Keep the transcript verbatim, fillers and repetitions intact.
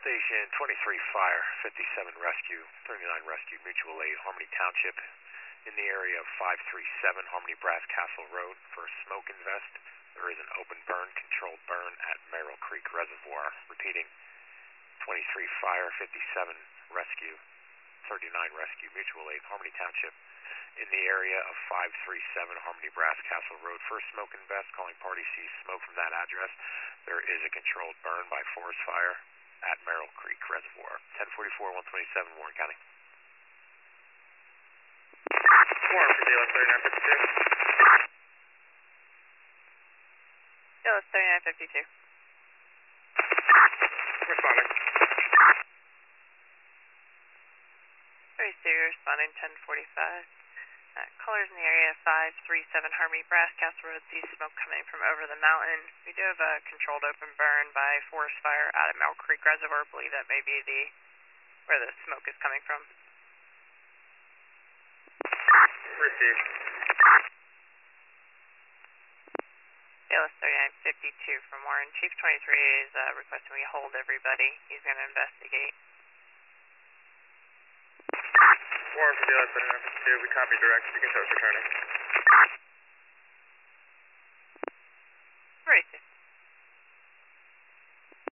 Station twenty-three Fire, fifty-seven Rescue, thirty-nine Rescue, Mutual Aid, Harmony Township, in the area of five three seven Harmony Brass Castle Road for a smoke invest. There is an open burn, controlled burn at Merrill Creek Reservoir. Repeating, twenty-three Fire, fifty-seven Rescue, thirty-nine Rescue, Mutual Aid, Harmony Township, in the area of five three seven Harmony Brass Castle Road for a smoke invest. Calling party sees smoke from that address. There is a controlled burn by forest fire at Merrill Creek Reservoir. ten forty-four, one twenty-seven, Warren County. Warren for D L S thirty-nine fifty-two. D L S thirty-nine fifty-two. Responding. thirty-two, responding ten forty-five. Uh, callers in the area five three seven Harmony Brass Castle Road see smoke coming from over the mountain. We do have a controlled open burn by forest fire out at Merrill Creek Reservoir. I believe that may be the where the smoke is coming from. Received. D L S thirty-nine fifty-two from Warren. Chief twenty-three is uh, requesting we hold everybody. He's going to investigate. Warren for D L S thirty-nine fifty-two. We copy direct. You can show us returning.